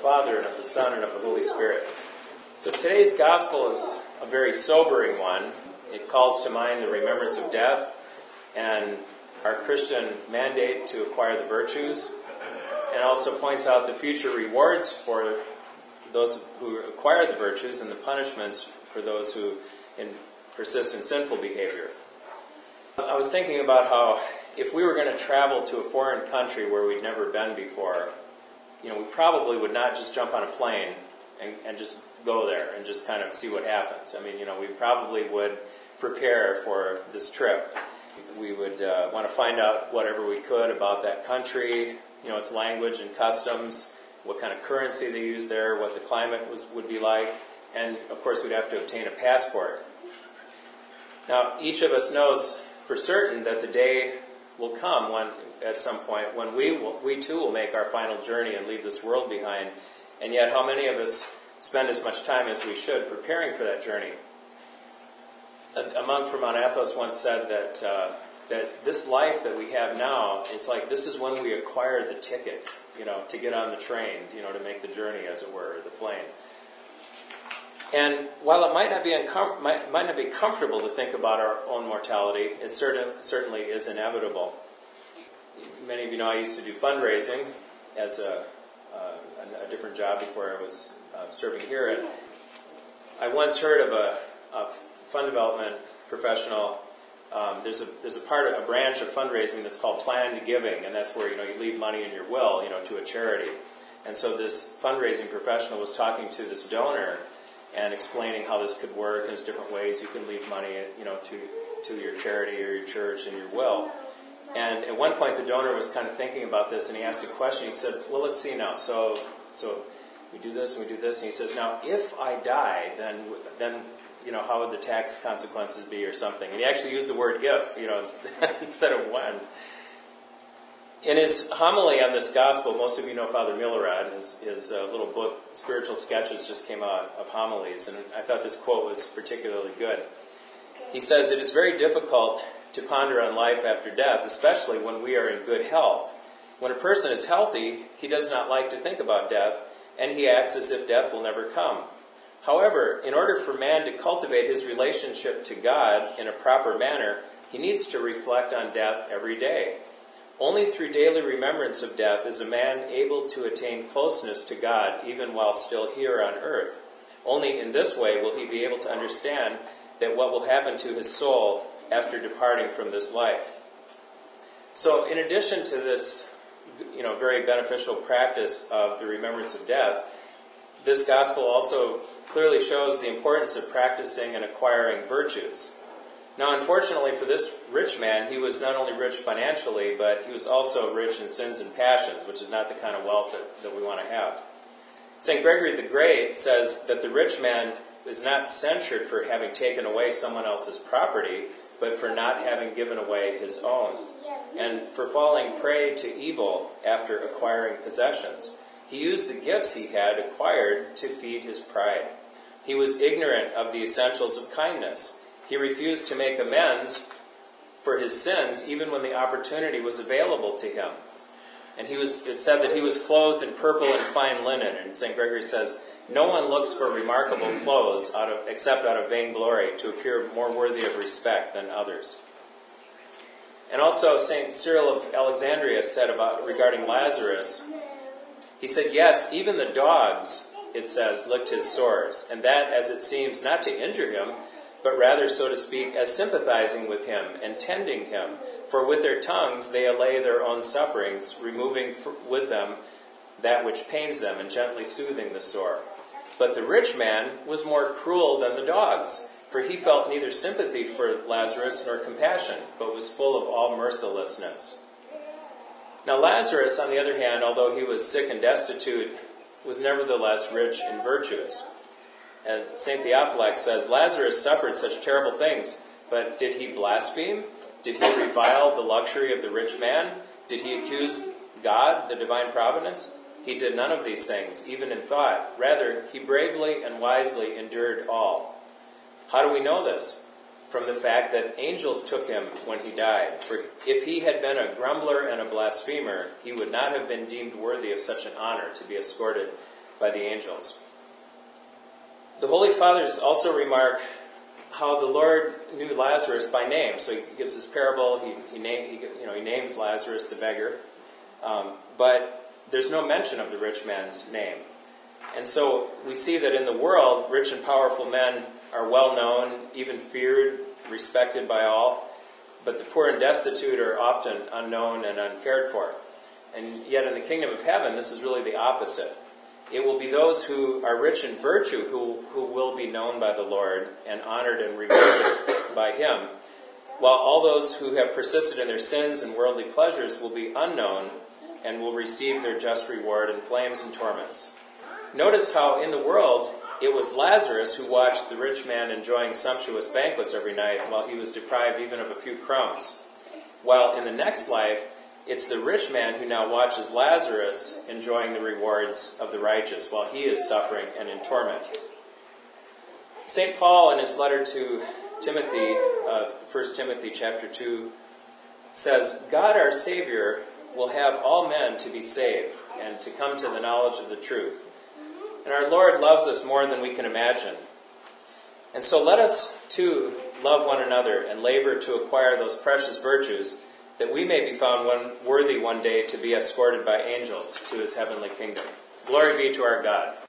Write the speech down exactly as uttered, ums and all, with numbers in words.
Father, and of the Son, and of the Holy Spirit. So today's gospel is a very sobering one. It calls to mind the remembrance of death and our Christian mandate to acquire the virtues, and also points out the future rewards for those who acquire the virtues and the punishments for those who in, persist in sinful behavior. I was thinking about how if we were going to travel to a foreign country where we'd never been before, you know, we probably would not just jump on a plane and, and just go there and just kind of see what happens. I mean, you know, we probably would prepare for this trip. We would uh, want to find out whatever we could about that country, you know, its language and customs, what kind of currency they use there, what the climate was, would be like, and of course we'd have to obtain a passport. Now, each of us knows for certain that the day will come when, at some point, when we will, we too will make our final journey and leave this world behind. And yet, how many of us spend as much time as we should preparing for that journey? A, a monk from Mount Athos once said that uh, that this life that we have now, it's like this is when we acquired the ticket, you know, to get on the train, you know, to make the journey, as it were, the plane. And while it might not be uncom- might, might not be comfortable to think about our own mortality, it certain, certainly is inevitable. Many of you know I used to do fundraising as a, uh, a different job before I was uh, serving here. And I once heard of a, a fund development professional. Um, there's a there's a part of a branch of fundraising that's called planned giving, and that's where you know you leave money in your will, you know, to a charity. And so this fundraising professional was talking to this donor and explaining how this could work. And there's different ways you can leave money, you know, to to your charity or your church and your will. And at one point, the donor was kind of thinking about this, and he asked a question. He said, "Well, let's see now. So, so we do this and we do this." And he says, "Now, if I die, then then you know, how would the tax consequences be, or something?" And he actually used the word "if," you know, instead of "when." In his homily on this gospel, most of you know Father Millerad. His, his uh, little book, Spiritual Sketches, just came out of homilies, and I thought this quote was particularly good. He says, "It is very difficult to ponder on life after death, especially when we are in good health. When a person is healthy, he does not like to think about death, and he acts as if death will never come. However, in order for man to cultivate his relationship to God in a proper manner, he needs to reflect on death every day. Only through daily remembrance of death is a man able to attain closeness to God even while still here on earth. Only in this way will he be able to understand that what will happen to his soul after departing from this life." So in addition to this, you know, very beneficial practice of the remembrance of death, this gospel also clearly shows the importance of practicing and acquiring virtues. Now, unfortunately for this rich man, he was not only rich financially, but he was also rich in sins and passions, which is not the kind of wealth that, that we want to have. Saint Gregory the Great says that the rich man is not censured for having taken away someone else's property, but for not having given away his own, and for falling prey to evil after acquiring possessions. He used the gifts he had acquired to feed his pride. He was ignorant of the essentials of kindness. He refused to make amends for his sins even when the opportunity was available to him. And he was, it said that he was clothed in purple and fine linen. And Saint Gregory says, "No one looks for remarkable clothes out of, except out of vainglory, to appear more worthy of respect than others." And also Saint Cyril of Alexandria said about regarding Lazarus, he said, "Yes, even the dogs," it says, "licked his sores, and that, as it seems, not to injure him, but rather, so to speak, as sympathizing with him and tending him. For with their tongues they allay their own sufferings, removing with them that which pains them and gently soothing the sore. But the rich man was more cruel than the dogs, for he felt neither sympathy for Lazarus nor compassion, but was full of all mercilessness." Now Lazarus, on the other hand, although he was sick and destitute, was nevertheless rich and virtuous. And Saint Theophylact says, "Lazarus suffered such terrible things, but did he blaspheme? Did he revile the luxury of the rich man? Did he accuse God, the divine providence? He did none of these things, even in thought. Rather, he bravely and wisely endured all." How do we know this? From the fact that angels took him when he died. For if he had been a grumbler and a blasphemer, he would not have been deemed worthy of such an honor to be escorted by the angels. The Holy Fathers also remark how the Lord knew Lazarus by name. So he gives this parable. He he, name, he you know he names Lazarus the beggar, um, but there's no mention of the rich man's name. And so we see that in the world, rich and powerful men are well known, even feared, respected by all. But the poor and destitute are often unknown and uncared for. And yet in the kingdom of heaven, this is really the opposite. It will be those who are rich in virtue who, who will be known by the Lord and honored and rewarded by Him, while all those who have persisted in their sins and worldly pleasures will be unknown and will receive their just reward in flames and torments. Notice how in the world it was Lazarus who watched the rich man enjoying sumptuous banquets every night while he was deprived even of a few crumbs, while in the next life it's the rich man who now watches Lazarus enjoying the rewards of the righteous while he is suffering and in torment. Saint Paul, in his letter to Timothy, uh, First Timothy chapter two, says, God our Savior will have all men to be saved and to come to the knowledge of the truth. And our Lord loves us more than we can imagine. And so let us, too, love one another and labor to acquire those precious virtues that we may be found one, worthy one day to be escorted by angels to His heavenly kingdom. Glory be to our God.